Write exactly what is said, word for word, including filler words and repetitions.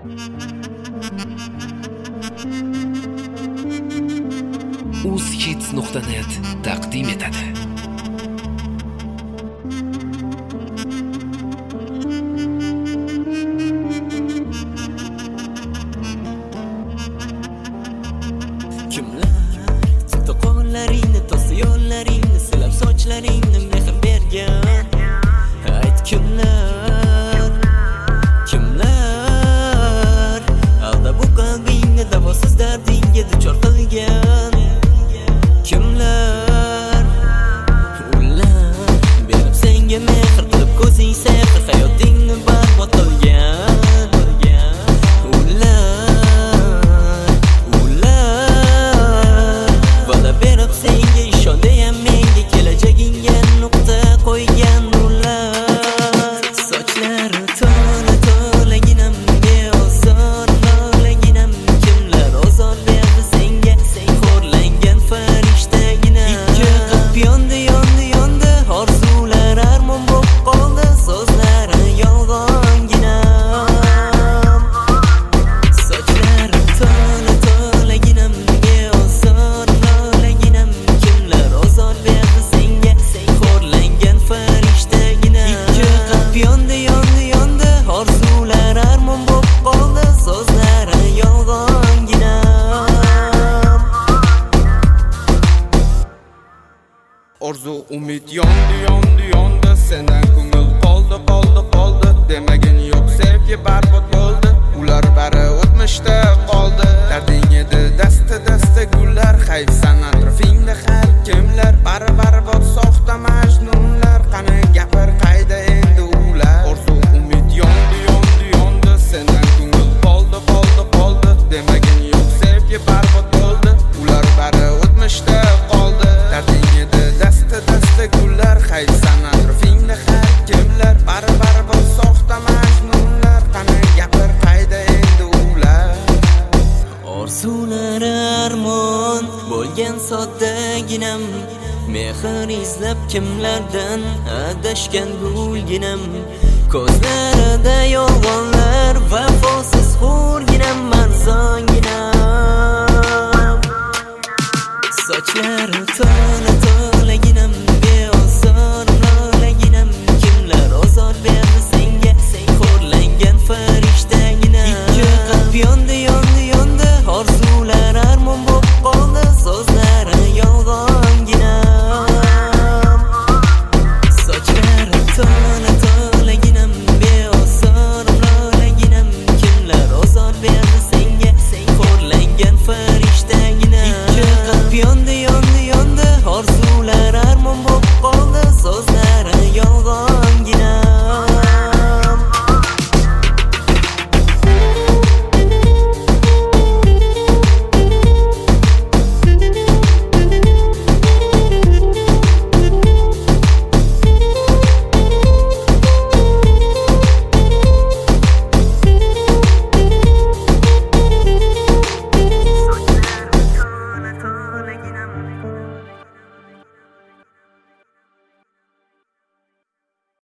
uzhits nuqta net taqdim etadi. Kimlar tutdi qo'llaringni, to'sdi yo'llaringni, silab sochlaringni mehr bergan? Ayt kimlar, kimlar aldab bu qalbingni davosiz dardingga duchor qilgan? Kimlar ular berib senga mehr qilib ko'zing sehr hayotingni barbod qilgan? Orzu umid yondi yondi yondi, sendan ko'ngil qoldi qoldi qoldi, demagin yo'q sevgi barbod bo'ldi, ular bari o'tmishda qoldi. Darding edi dasta dasta gullar, hayfsan atrofingda har kimlar, bari barbod soxta majnunlar, qani gapir qayda endi ular? Orzu umid yondi yondi yondi, sendan ko'ngil qoldi qoldi qoldi, demagin yo'q sevgi barbod bo'ldi, ular bari o'tmishda qoldi. Darding edi dasta dasta gullar, hayfsan atrofingda har kimlar, bari barbod soxta majnunlar, qani gapir qayda endi ular? Orzular armon bo'lgan soddaginam, mehr izlab kimlardan adashgan gulginam, ko'zlarida yolg'onlar, vafosiz xo'rginam, marzonginam. Sochlari to'la